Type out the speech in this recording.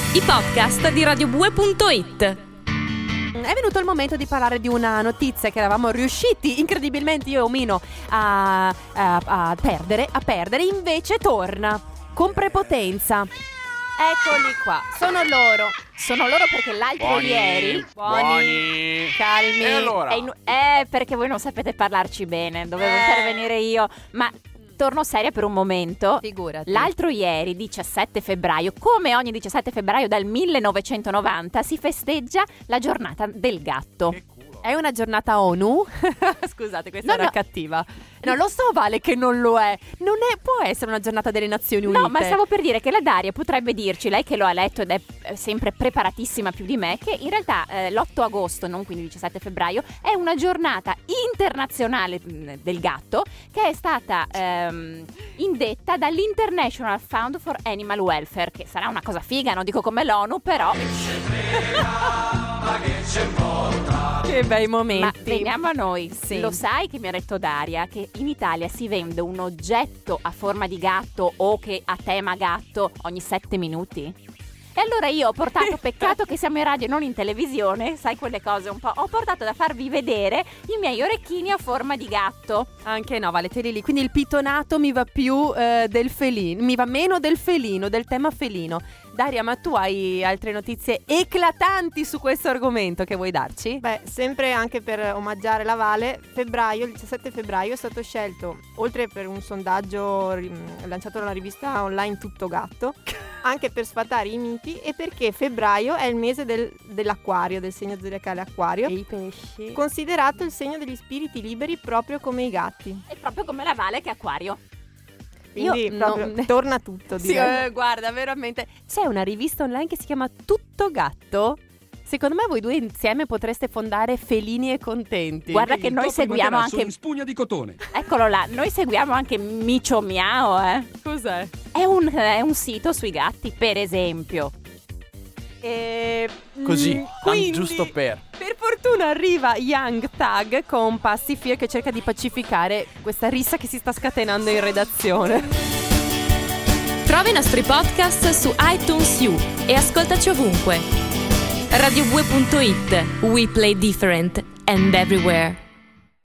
i podcast di radiobue.it. È venuto il momento di parlare di una notizia che eravamo riusciti incredibilmente io e Omino a perdere, invece torna con prepotenza. Eccoli qua, sono loro perché l'altro ieri buoni, calmi. E allora? Perché voi non sapete parlarci bene, dovevo intervenire io, ma torno seria per un momento. Figurati. L'altro ieri, 17 febbraio, come ogni 17 febbraio dal 1990, si festeggia la giornata del gatto. È una giornata ONU? Scusate, questa era cattiva. No, lo so, Vale, che non lo è. Può essere una giornata delle Nazioni Unite. No, ma stavo per dire che la Daria potrebbe dirci, lei che lo ha letto ed è sempre preparatissima più di me, che in realtà l'8 agosto, non quindi il 17 febbraio, è una giornata internazionale del gatto che è stata indetta dall'International Fund for Animal Welfare, che sarà una cosa figa, non dico come l'ONU, però... Che bei momenti. Ma veniamo a noi. Sì. Lo sai che mi ha detto Daria che in Italia si vende un oggetto a forma di gatto o che a tema gatto ogni 7 minuti? E allora io ho portato, peccato che siamo in radio e non in televisione, sai quelle cose un po', ho portato da farvi vedere i miei orecchini a forma di gatto. Anche no, Vale, te li lì. Quindi il pittonato mi va più del felino, mi va meno del felino, del tema felino. Daria, ma tu hai altre notizie eclatanti su questo argomento che vuoi darci? Beh, sempre anche per omaggiare la Vale, il 17 febbraio è stato scelto, oltre per un sondaggio lanciato dalla rivista online Tutto Gatto, anche per sfatare i miti e perché febbraio è il mese dell'acquario, del segno zodiacale acquario, E i pesci. considerato il segno degli spiriti liberi proprio come i gatti. È proprio come la Vale che è acquario. Quindi proprio torna tutto, Sì, direi. guarda, veramente. C'è una rivista online che si chiama Tutto Gatto. Secondo me voi due insieme potreste fondare Felini e Contenti. Guarda che noi seguiamo anche... in spugna di cotone. Eccolo là, noi seguiamo anche Micio Miao, Cos'è? È un sito sui gatti, per esempio. Così, quindi, giusto per fortuna arriva Young Tag con Pacifier che cerca di pacificare questa rissa che si sta scatenando in redazione. Trova i nostri podcast su iTunes U e ascoltaci ovunque. radiobue.it. We play different and everywhere.